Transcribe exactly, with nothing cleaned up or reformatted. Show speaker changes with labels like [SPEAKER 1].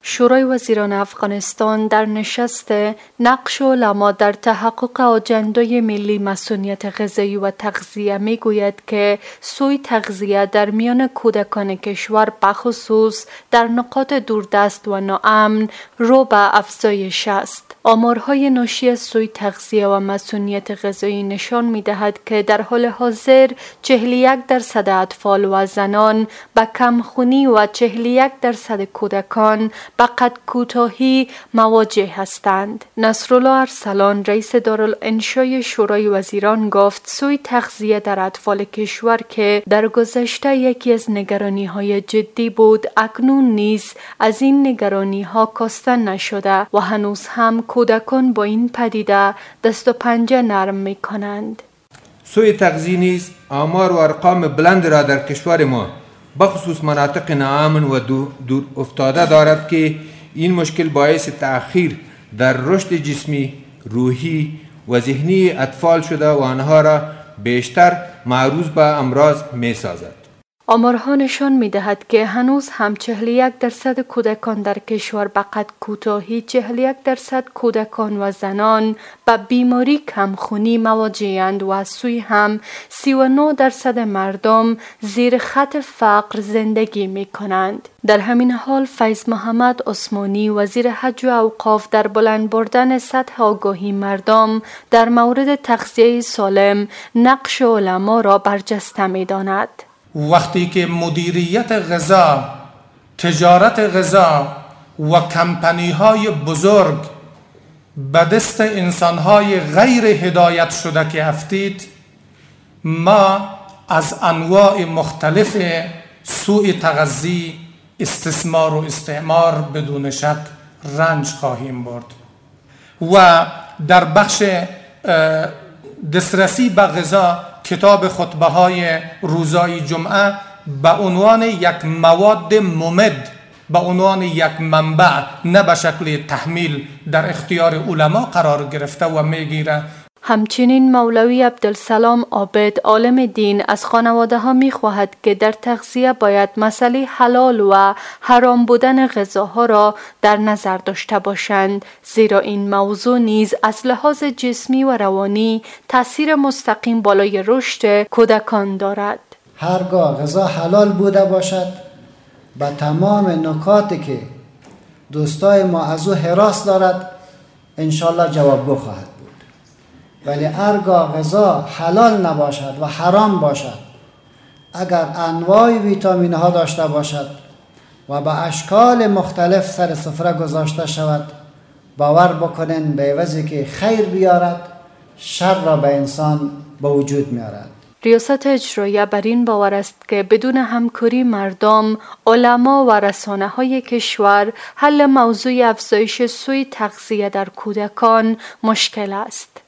[SPEAKER 1] شورای وزیران افغانستان در نشست نقش علما در تحقق آجندای ملی مسئولیت غذایی و تغذیه می گوید که سوء تغذیه در میان کودکان کشور بخصوص در نقاط دوردست و ناامن رو به افزایش است. آمارهای ناشی از سوء تغذیه و مسئولیت غذایی نشان می دهد که در حال حاضر چهل و یک درصد اطفال و زنان به کمخونی و چهل و یک درصد کودکان به قد کوتاهی مواجه هستند. نصرالله ارسلان رئیس دارالانشای شورای وزیران گفت سوء تغذیه در اطفال کشور که در گذشته یکی از نگرانی های جدی بود اکنون نیز از این نگرانی ها کاسته نشده و هنوز هم کودکان با این پدیده دست و پنجه نرم می کنند.
[SPEAKER 2] سوء تغذیه نیز آمار و ارقام بلند را در کشور ما بخصوص مناطق ناامن و دور افتاده دارد که این مشکل باعث تأخیر در رشد جسمی، روحی و ذهنی اطفال شده و آنها را بیشتر معرض به امراض می سازد.
[SPEAKER 1] آمارها نشان می دهد که هنوز هم چهل و یک درصد کودکان در کشور به قد کوتاهی، چهل و یک درصد کودکان و زنان به بیماری کمخونی مواجه‌اند و از سوی هم سی و نه درصد مردم زیر خط فقر زندگی می کنند. در همین حال فیض محمد عثمانی وزیر حج و اوقاف در بلند بردن سطح آگاهی مردم در مورد تغذیه سالم نقش علما را برجسته می داند.
[SPEAKER 3] وقتی که مدیریت غذا، تجارت غذا و کمپانی های بزرگ به دست انسان های غیر هدایت شده که افتید، ما از انواع مختلف سوء تغذیه، استثمار و استعمار بدون شک رنج خواهیم برد. و در بخش دسترسی به غذا کتاب خطبه های روزای جمعه به عنوان یک مواد ممد، به عنوان یک منبع، نه به شکل تحمیل در اختیار علما قرار گرفته و میگیره.
[SPEAKER 1] همچنین مولوی عبدالسلام عابد عالم دین از خانواده ها می خواهد که در تغذیه باید مسئله حلال و حرام بودن غذاها را در نظر داشته باشند، زیرا این موضوع نیز از لحاظ جسمی و روانی تأثیر مستقیم بالای رشد کودکان دارد.
[SPEAKER 4] هرگاه غذا حلال بوده باشد با تمام نکاتی که دوستای ما از او هراس دارد انشالله جوابگو خواهد بود. ولی هرگاه غذا حلال نباشد و حرام باشد، اگر انواع ویتامین ها داشته باشد و به اشکال مختلف سر سفره گذاشته شود، باور بکنین به عوضی که خیر بیارد شر را به انسان به وجود میارد.
[SPEAKER 1] ریاست اجراییه بر این باور است که بدون همکاری مردم، علما و رسانه های کشور حل موضوع افزایش سوء تغذیه در کودکان مشکل است.